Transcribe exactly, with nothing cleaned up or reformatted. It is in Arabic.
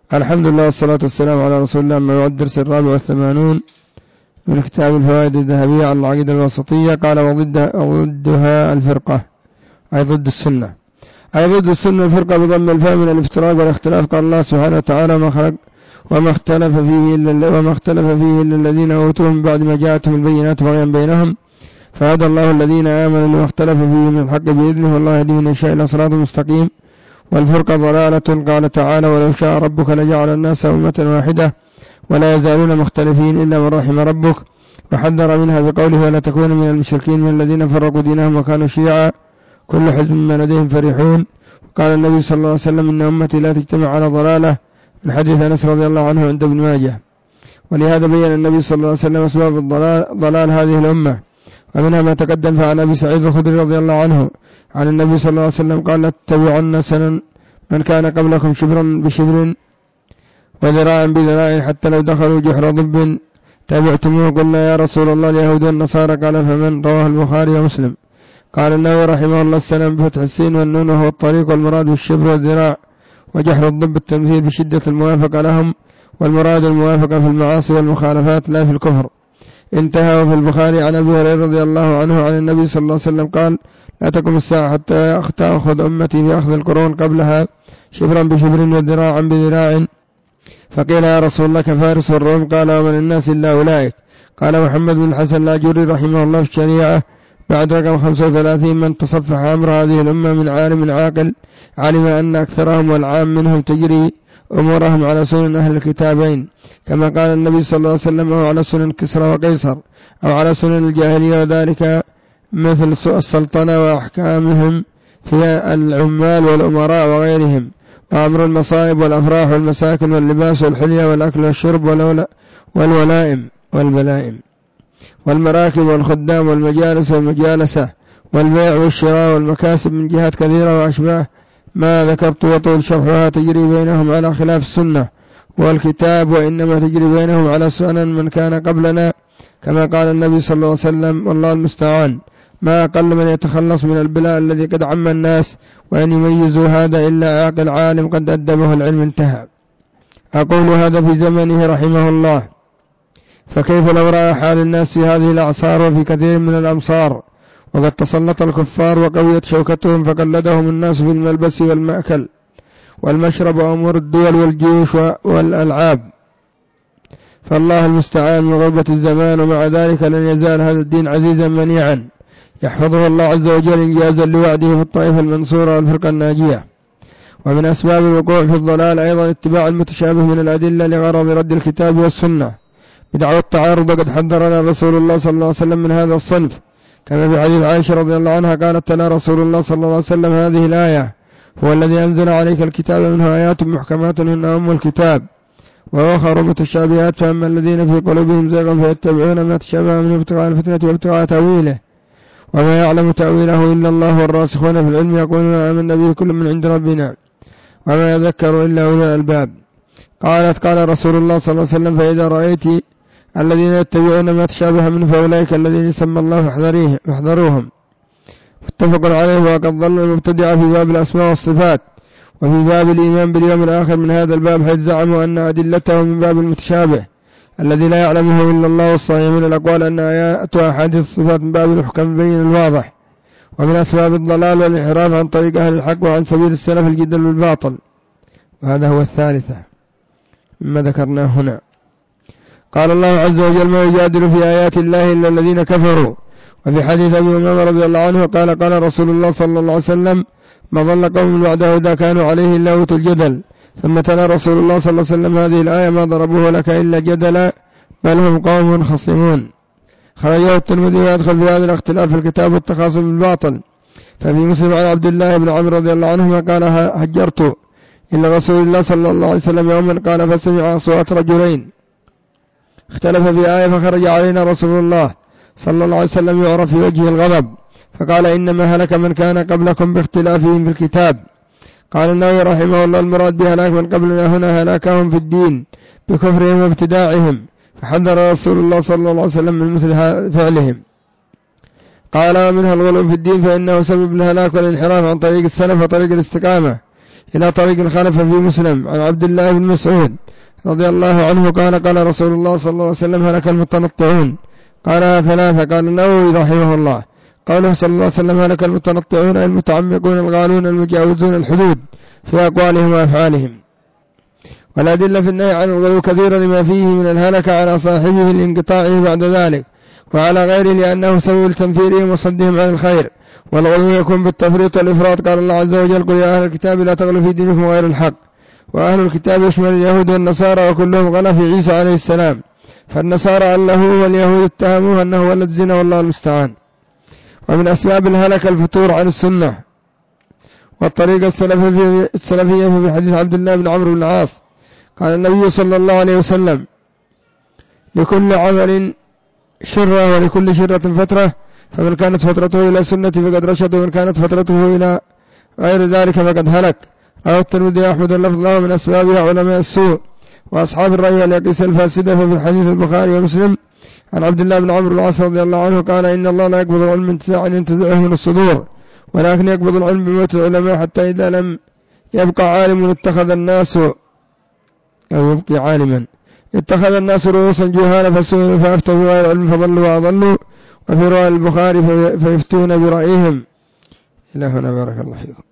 الحمد لله والصلاة والسلام على رسول الله. أما بعد، الدرس الرابع والثمانون من كتاب الفوائد الذهبية على العقيدة الوسطية. قال وضدها الفرقة، أي ضد السنة، أي ضد السنة الفرقة بضم الفاء من الافتراق والاختلاف. قال الله سبحانه وتعالى وما خلق وما اختلف فيه إلا وما اختلف فيه إلا الذين أوتوه من بعد ما جاءتهم البينات بغيا بينهم فهدى الله الذين آمنوا لما اختلف فيه من الحق بإذنه والله يهدي من يشاء إلى صراط مستقيم. والفرقة ضلالة. قال تعالى ولو شاء ربك لجعل الناس أمة واحدة ولا يزالون مختلفين إلا من رحم ربك، وحذر منها بقوله ولا تكونوا من المشركين من الذين فرقوا دينهم وكانوا شيعا كل حزب بما لديهم فرحون. وقال النبي صلى الله عليه وسلم إن أمتي لا تجتمع على ضلالة، من حديث أنس رضي الله عنه عند ابن ماجه. ولهذا بين النبي صلى الله عليه وسلم أسباب الضلال ضلال هذه الأمة، ومنها ما تقدم. فعن أبي سعيد الخدري رضي الله عنه عن النبي صلى الله عليه وسلم قال لا تتبعن سنن من كان قبلكم شبرا بشبر وذراعا بذراع حتى لو دخلوا جحر ضب تابعتموه. قلنا يا رسول الله اليهود والنصارى قال فمن؟ رواه البخاري ومسلم. قال النووي رحمه الله السلام بفتح السين والنون وهو الطريق، والمراد بالشبر والذراع وجحر الضب التمثيل بشدة الموافقة لهم، والمراد الموافقة في المعاصي والمخالفات لا في الكفر. انتهى. وفي البخاري عن أبي هريرة رضي الله عنه عن النبي صلى الله عليه وسلم قال لا تقم الساعة حتى تأخذ أمتي بأخذ القرون قبلها شبرا بشبر وذراعا بذراع. فقيل يا رسول الله كفارس والروم؟ قال ومن الناس إلا أولئك. قال محمد بن الحسن الآجري رحمه الله في الشريعة بعد رقم خمسة وثلاثين من تصفح أمر هذه الأمة من عالم عاقل علم أن أكثرهم والعام منهم تجري أمورهم على سنن أهل الكتابين، كما قال النبي صلى الله عليه وسلم أو على سنن كسرى وقيصر أو على سنن الجاهلية، وذلك مثل السلطنة وأحكامهم في العمال والأمراء وغيرهم، وأمر المصائب والأفراح والمساكن واللباس والحلية والأكل والشرب والولائم والبلائم والمراكب والخدام والمجالس والمجالسة والبيع والشراء والمكاسب من جهات كثيرة وأشباه ما ذكرت وطول شرحها تجري بينهم على خلاف السنة والكتاب، وإنما تجري بينهم على سنن من كان قبلنا، كما قال النبي صلى الله عليه وسلم والله المستعان ما أقل من يتخلص من البلاء الذي قد عم الناس وأن يميزوا هذا إلا عاقل عالم قد أدبه العلم. انتهى. أقول هذا في زمنه رحمه الله، فكيف لو رأى حال الناس في هذه الأعصار وفي كثير من الأمصار وقد تسلط الكفار وقويت شوكتهم فقلدهم الناس في الملبس والمأكل والمشرب وأمور الدول والجيوش والألعاب، فالله المستعان من غربة الزمان. ومع ذلك لن يزال هذا الدين عزيزا منيعا يحفظه الله عز وجل إنجازا لوعده في الطائفة المنصورة والفرقة الناجية. ومن أسباب الوقوع في الضلال أيضا اتباع المتشابه من الأدلة لغرض رد الكتاب والسنة بدعوى التعارض، وقد حذرنا رسول الله صلى الله عليه وسلم من هذا الصنف، كما في حديث عائشة رضي الله عنها قالت تلا رسول الله صلى الله عليه وسلم هذه الآية هو الذي أنزل عليك الكتاب منه آيات محكمات هن أم الكتاب وآخر متشابهات، فأما الذين في قلوبهم زيغ فيتبعون ما تشابه منه ابتغاء الفتنة وابتغاء تأويله وما يعلم تأويله إلا الله والراسخون في العلم يقولون آمنا به كل من عند ربنا وما يذكر إلا أولو الألباب. قالت قال رسول الله صلى الله عليه وسلم فإذا رأيت الذين يتبعون ما تشابه منه فأولئك الذين يسمى الله فاحذروهم. متفق عليه. وقد ظل المبتدع في باب الأسماء والصفات وفي باب الإيمان باليوم الآخر من هذا الباب، حيث زعموا أن أدلته من باب المتشابه الذي لا يعلمه إلا الله، والصحيح من الأقوال أن آيات وأحاديث الصفات من باب الحكم بين الواضح. ومن أسباب الضلال والانحراف عن طريق أهل الحق وعن سبيل السلف الجدل بالباطل، وهذا هو الثالثة مما ذكرناه هنا. قال الله عز وجل ما يجادل في آيات الله إلا الذين كفروا. وفي حديث أبي أمامة رضي الله عنه قال قال رسول الله صلى الله عليه وسلم ما ضل قوم بعده إذا كانوا عليه إلا أوتوا الجدل. ثم تلا رسول الله صلى الله عليه وسلم هذه الآية ما ضربوه لك إلا جدلا بل هم قوم خصمون. خرجه الترمذي ويدخل في هذا الاختلاف في الكتاب والتخاصم بالباطل. ففي مسلم عن عبد الله بن عمرو رضي الله عنهما قال هجرت إلى رسول الله صلى الله عليه وسلم يوما قال فسمع أصوات رجلين اختلف في آية فخرج علينا رسول الله صلى الله عليه وسلم يعرف في وجه الغضب فقال إنما هلك من كان قبلكم باختلافهم في الكتاب. قال النووي رحمه الله المراد بهلاك من قبلنا هنا هلاكهم في الدين بكفرهم وابتداعهم، فحذر رسول الله صلى الله عليه وسلم من مثل فعلهم. قال ومنها الغلو في الدين فإنه سبب الهلاك والانحراف عن طريق السلف وطريق الاستقامة، إلى طريق الخلف في مسلم عن عبد الله بن مسعود رضي الله عنه قال قال رسول الله صلى الله عليه وسلم هلك المتنطعون. قالها ثلاثة. قال النووي رحمه الله قوله صلى الله عليه وسلم هلك المتنطعون المتعمقون الغالون المجاوزون الحدود في أقوالهم وأفعالهم. والأدلة في النهي عن الغلو كثيرا لما فيه من الهلك على صاحبه لانقطاعه بعد ذلك وعلى غيره لأنه سبب تنفيرهم وصدهم عن الخير. والغلو يكون بالتفريط والإفراط. قال الله عز وجل قل يا أهل الكتاب لا تغلوا في دينكم غير الحق. وأهل الكتاب يشمل اليهود والنصارى وكلهم غلا في عيسى عليه السلام. فالنصارى أله واليهود اتهموه أنه ولد زنا والله المستعان. ومن أسباب الهلك الفتور عن السنة والطريقة السلفية في حديث عبد الله بن عمرو بن العاص قال النبي صلى الله عليه وسلم لكل عمل شرة ولكل شرة فترة فمن كانت فترته إلى سنة فقد رشد ومن كانت فترته إلى غير ذلك فقد هلك. رواه الترمذي أحمد اللفظ له من أسبابها علماء السوء وأصحاب الرأي واليقظة الفاسدة. ففي حديث البخاري ومسلم عن عبد الله بن عمرو بن العاص رضي الله عنه قال إن الله لا يقبض العلم انتزاعا ينتزعه من الصدور ولكن يقبض العلم بموت العلماء حتى إذا لم يبقى عالم اتخذ الناس أو يبقي عالما اتخذ الناس رؤوسا جهالا فسئلوا فأفتوا بغير العلم فضلوا وأضلوا. وفي رواية البخاري فيفتون برأيهم. إلى هنا بارك الله فيكم.